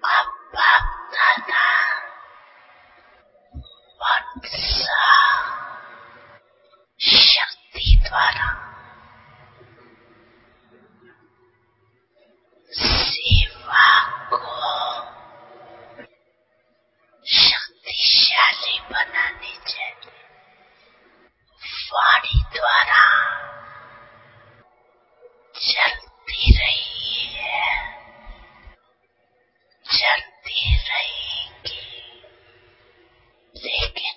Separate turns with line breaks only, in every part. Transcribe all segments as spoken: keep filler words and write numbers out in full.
अब बाप दादा मनसा शक्ति द्वारा सेवा को शक्तिशाली बनानी चाहिए। वाणी द्वारा चलती रही है, चलती रहेगी, लेकिन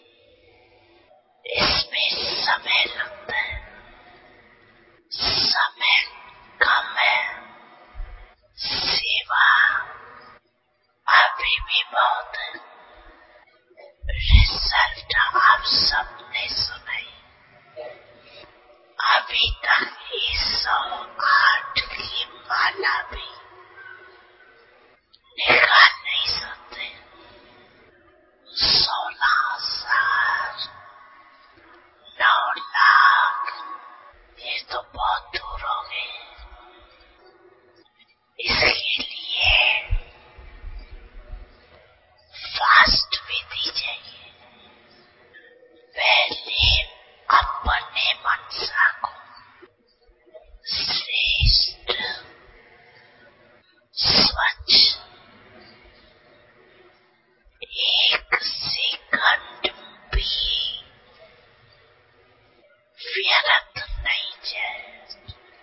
इसमें समय लगता है, समय कम है। सेवा अभी भी बहुत है। रिजल्ट आप सबने सुनाई। अभी तक एक सौ आठ की माला भी निकाल नहीं सकते। सोलह हजार नौ लाख ये तो बहुत दूर हो गए। इसके लिए फास्ट विधि चाहिए। पहले अपने मनसा को श्रेष्ठ, स्वच्छ, एक सेकंड भी व्यर्थ नहीं जाए।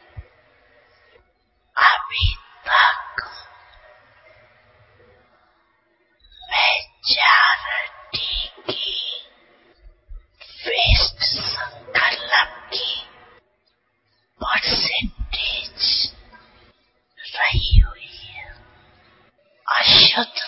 अभी तक मेजॉरिटी की वेस्ट संकल्प की परसेंटेज रही हुई है। अशुद्ध